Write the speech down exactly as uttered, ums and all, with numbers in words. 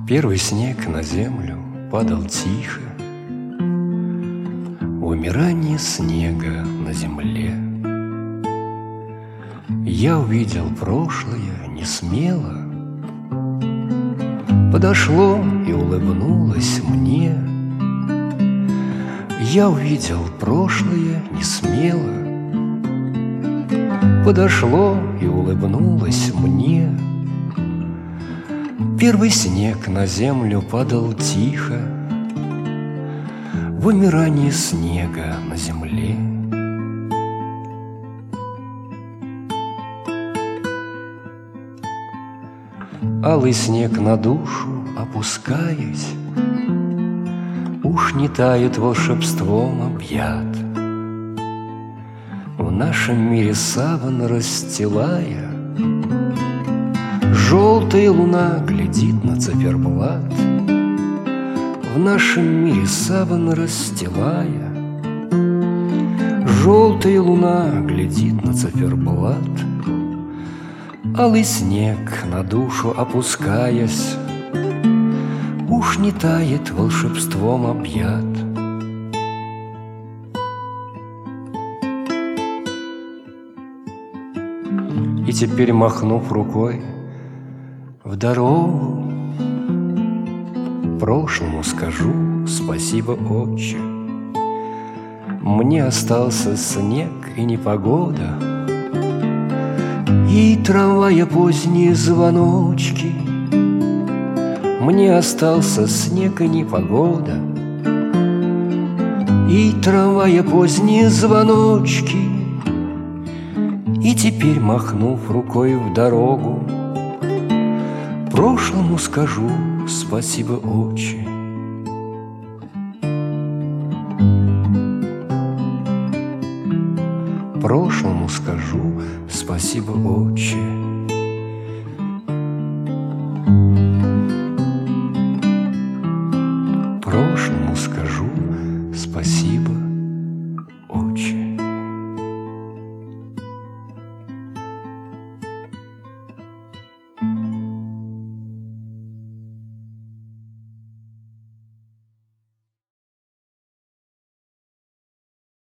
Первый снег на землю падал тихо, умирание снега на земле. Я увидел прошлое не смело, подошло и улыбнулось мне. Я увидел прошлое не смело, подошло и улыбнулось мне. Первый снег на землю падал тихо, в умирании снега на земле. Алый снег на душу опускаясь, уж не тает волшебством объят. В нашем мире саван расстилая, желтая луна глядит на циферблат. В нашем мире саван расстилая, желтая луна глядит на циферблат. Алый снег на душу опускаясь, уж не тает волшебством объят. И теперь, махнув рукой в дорогу, прошлому скажу спасибо, отче. Мне остался снег и непогода, и трамвая поздние звоночки. Мне остался снег и непогода, и трамвая поздние звоночки. И теперь, махнув рукой в дорогу, прошлому скажу спасибо, отче. Прошлому скажу спасибо, отче.